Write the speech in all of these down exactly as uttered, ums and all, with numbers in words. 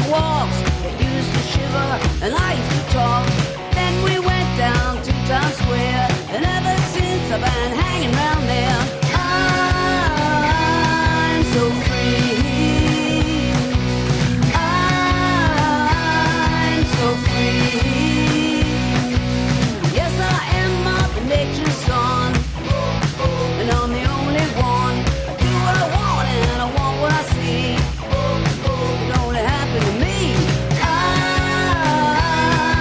walks, it used to shiver and I used to talk. Then we went down to Times Square, and ever since I've been hanging round there. I'm so free. I'm so free. Yes, I am Mother Nature's son, and I'm the only one. I do what I want and I want what I see. It only happened to me. I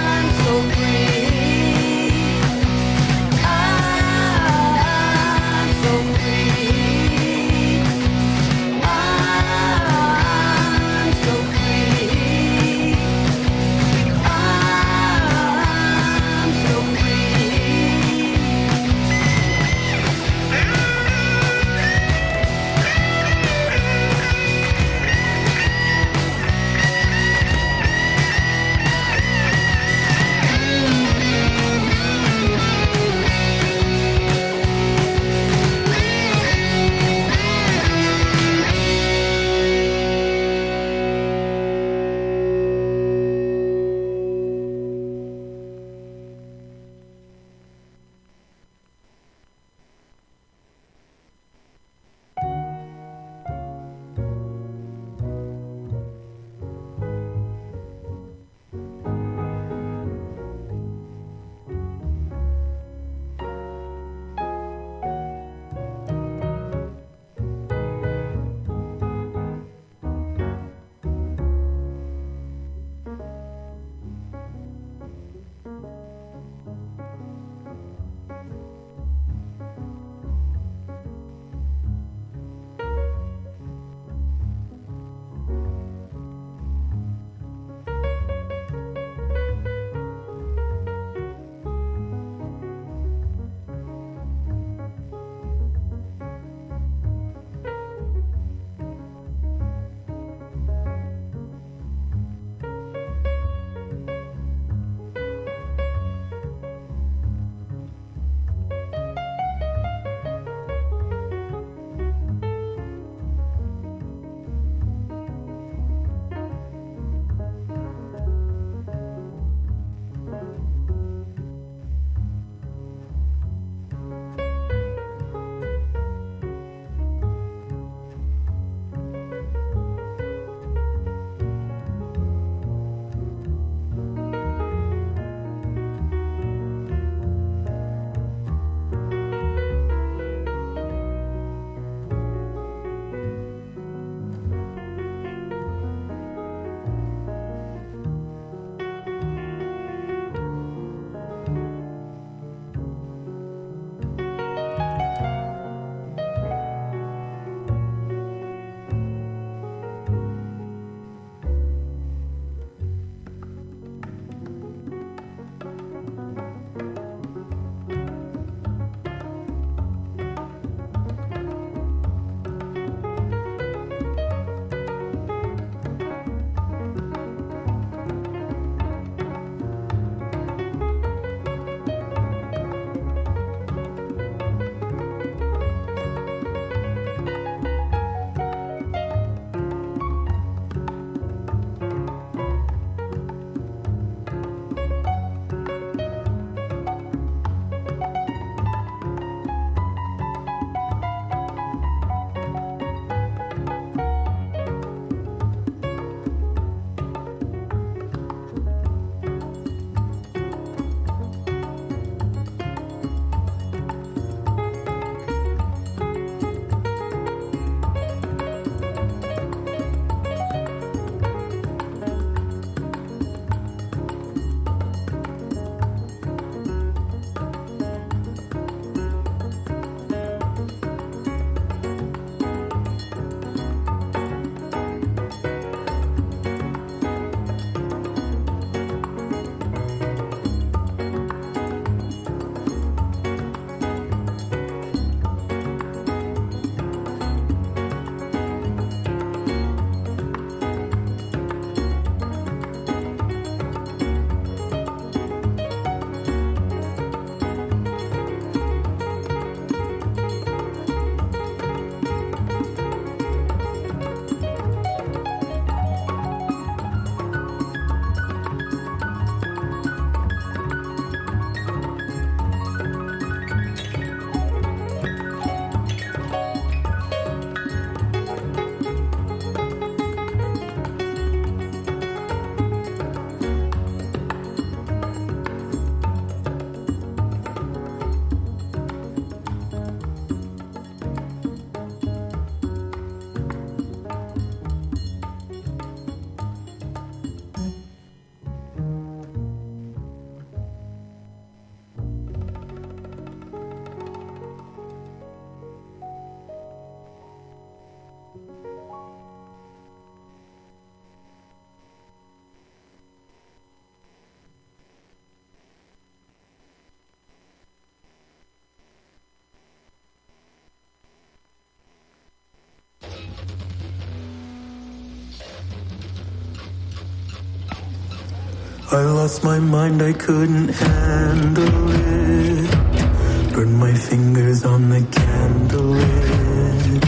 I lost my mind, I couldn't handle it. Burned my fingers on the candle lid.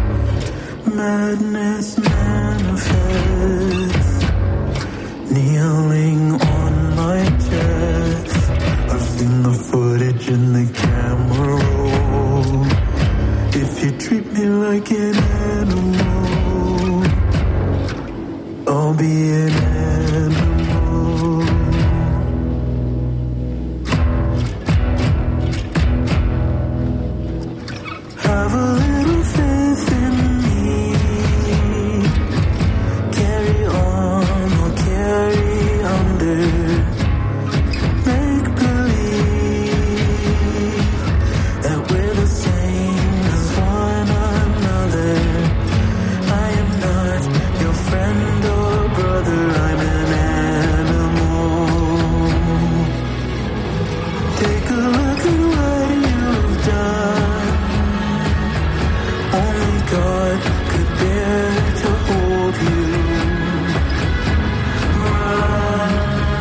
Madness manifests, kneeling on my chest. I've seen the footage in the camera roll. If you treat me like an animal, I'll be an animal. Have a little faith in me. Carry on or carry under. Make believe that we're the same as one another. I am not your friend or brother. I'm an animal. Take a look at what you've done. Only God could bear to hold you. Run.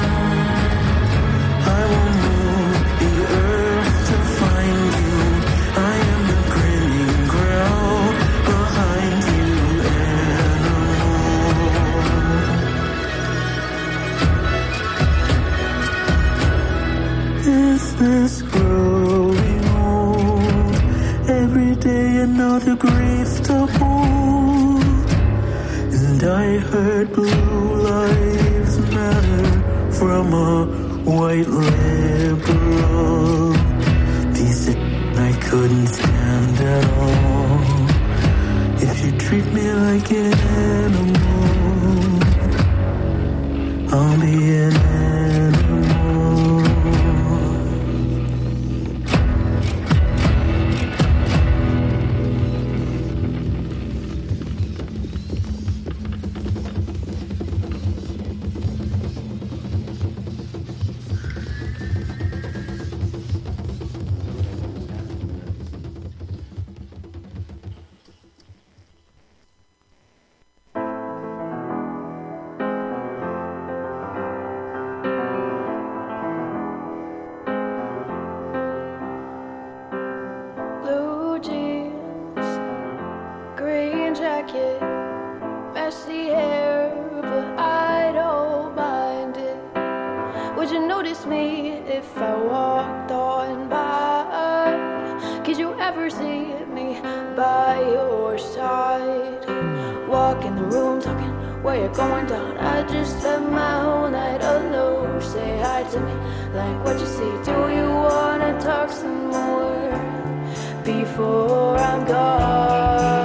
I will move the earth to find you. I am the grinning ground behind you, animal. Is this growing old? Every day another grave to hold. And I heard blue lives matter from a white liberal. Piece of I couldn't stand at all. If you treat me like an animal, I'll be an animal. Blue jeans, green jacket, messy hair, but I don't mind it. Would you notice me if I walked on by? Could you ever see me by your side? Walk in the room talking where you're going down. I just spent my whole night alone. Say hi to me like what you see. Do you wanna talk some more before I'm gone?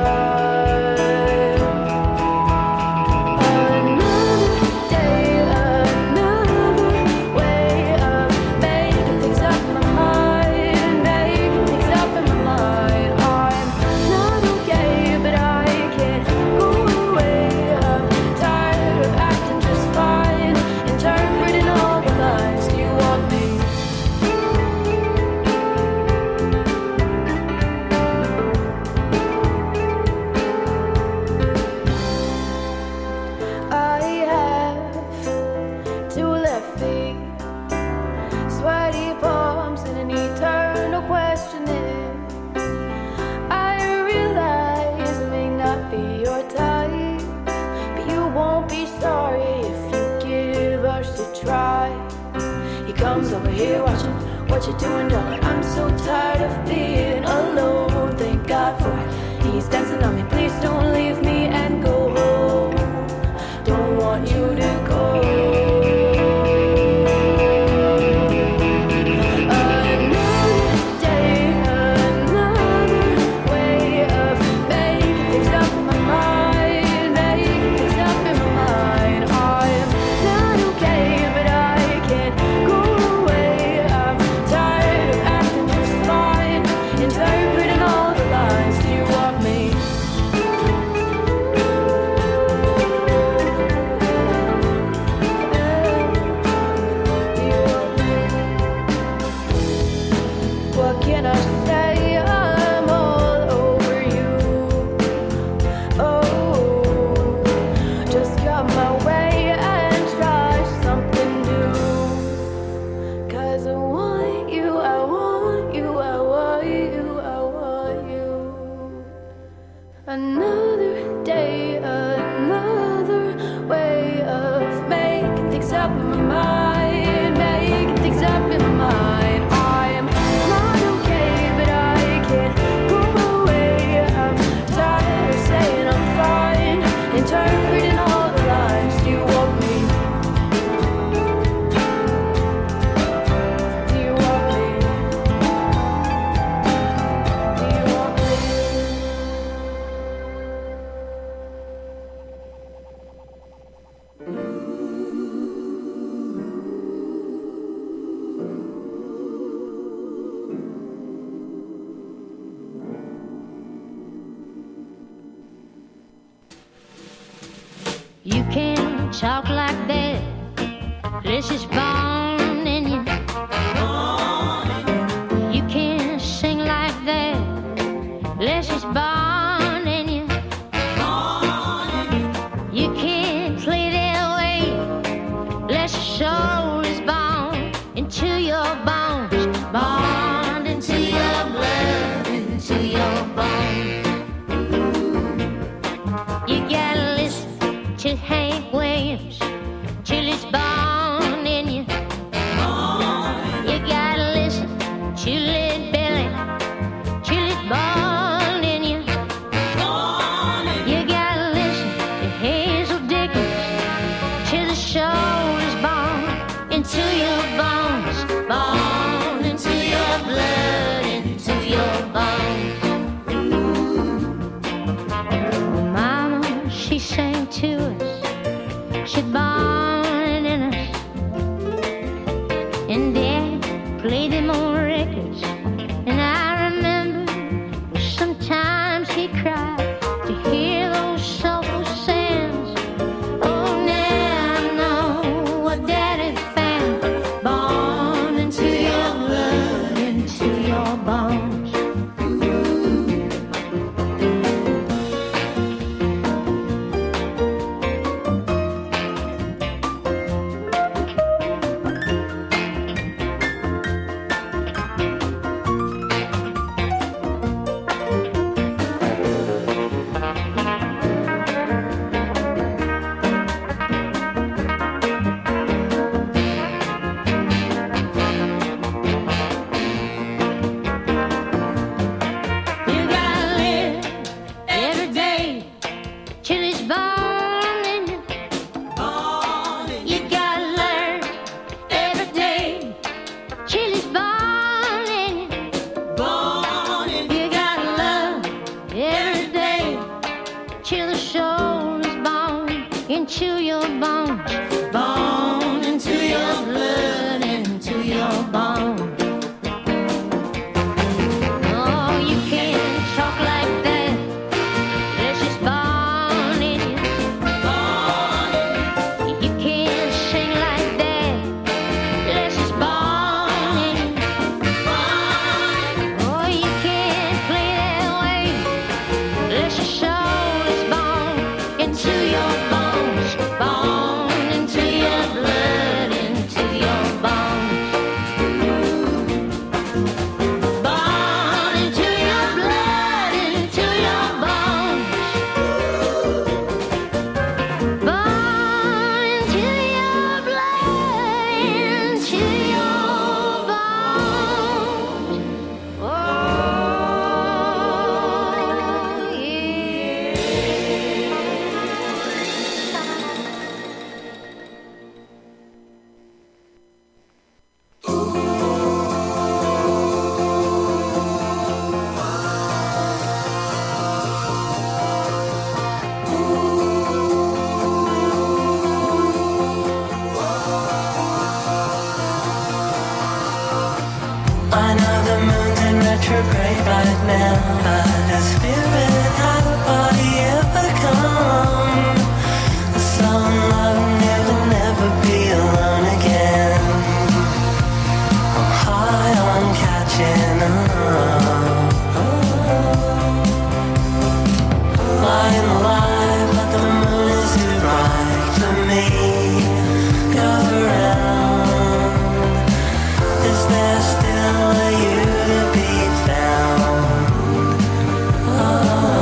Another day, another way of making things up in my mind, making things up in my mind. I'm not okay, but I can't go away. I'm tired of acting just fine, interpreting all the lines you want me. I have two left feet, sweaty palms, and an eternal questioning. I realize it may not be your type, but you won't be sorry if you give us a try. He comes over here watching what you're doing, darling. I'm so tired of being alone. Thank God for it. He's dancing on me. Please don't leave me and go home. Don't want you to go. Another day, another way of making things up in my mind, making things up in my mind. I'm not okay, but I can't go away. I'm tired of acting just fine, interpreting all talk like that. This is born in you. You can't sing like that. This is born in you. You can't play that way. This soul is born into your bones, born into your blood, into your bones. You gotta listen to Hank Williams till it's born in you. You gotta listen to Led Belly till it's born in you. You gotta listen to Hazel Dickens till the soul is born into your bones, born into your blood, into your bones. Mama, she sang to us. She's born in us, and Dad played them on records. And I remember sometimes he cried to hear those soulful sounds. Oh, now I know what Daddy found, born into your blood, into your bones. You gotta live every day till it's born in you. You gotta learn every day till it's born in you. You gotta love every day till the soul is born into your bones, born into your blood, into your bones. Oh, you can't talk like that. This is born in you. You can't sing like that. This is born in you. Oh, you can't play that way. This is soul is born into your bones, born into your blood, into your bones. Born into your blood, into your bones. Born into your blood, into your bones. Oh, I know the moon's in retrograde right now, but the spirit had a body ever come. The song love never, never be alone again. I'm high on catching up. Lying alive, but the moon is too bright for me. Go around. Is there still a you to be found? Oh.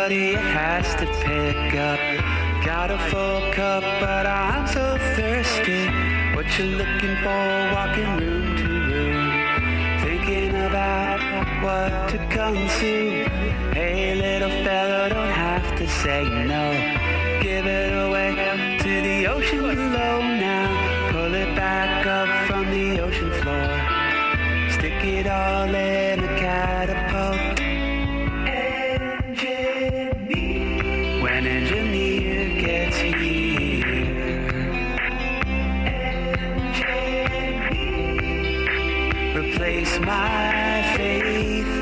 somebody has to pick up. Got a full cup, but I'm so thirsty. What you looking for, walking room to room, thinking about what to consume. Hey little fella, don't have to say no. Give it away to the ocean below now. Pull it back up from the ocean floor. Stick it all in a catapult. Engineer. When engineer gets here. Engineer. Replace my faith.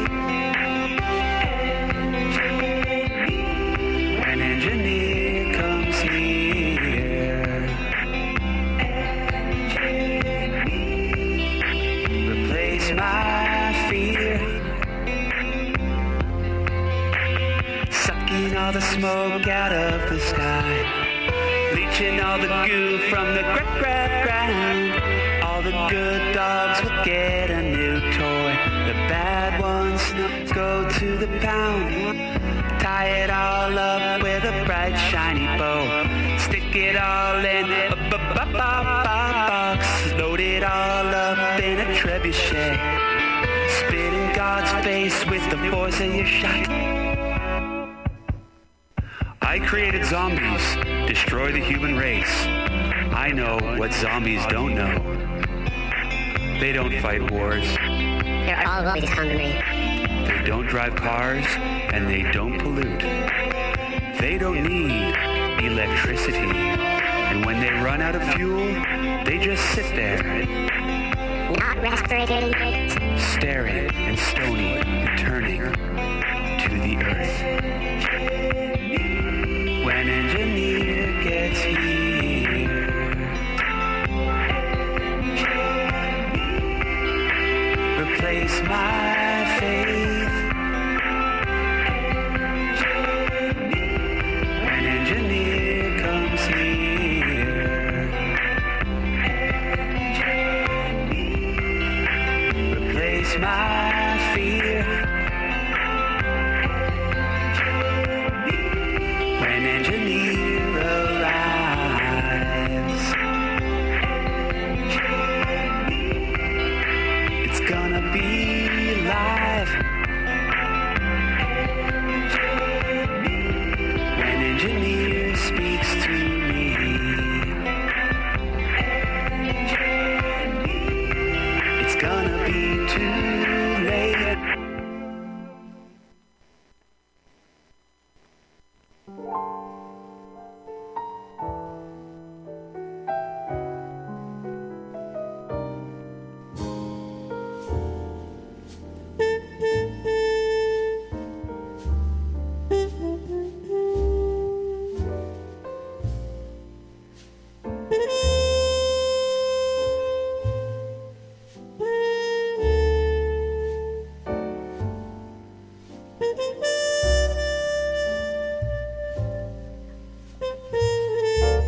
Engineer. When engineer comes here. Engineer. Replace my fear. Sucking all the smoke out of the sky, leaching all the goo from the gra- gra- ground. All the good dogs will get a new toy. The bad ones go to the pound. Tie it all up with a bright shiny bow. Stick it all in a b- b- b- box. Load it all up in a trebuchet. Spit in God's face with the force of your shot. I created zombies, destroy the human race. I know what zombies don't know. They don't fight wars. They're always hungry. They don't drive cars, and they don't pollute. They don't need electricity. And when they run out of fuel, they just sit there, Not respirating. staring and stony and turning to the earth. When engineer gets here. Replace my faith. When engineer comes here. Replace my fear. When engineer arrives. It's gonna be live. When engineer speaks to me. It's gonna be too late.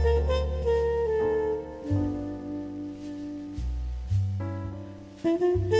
Mm-hmm.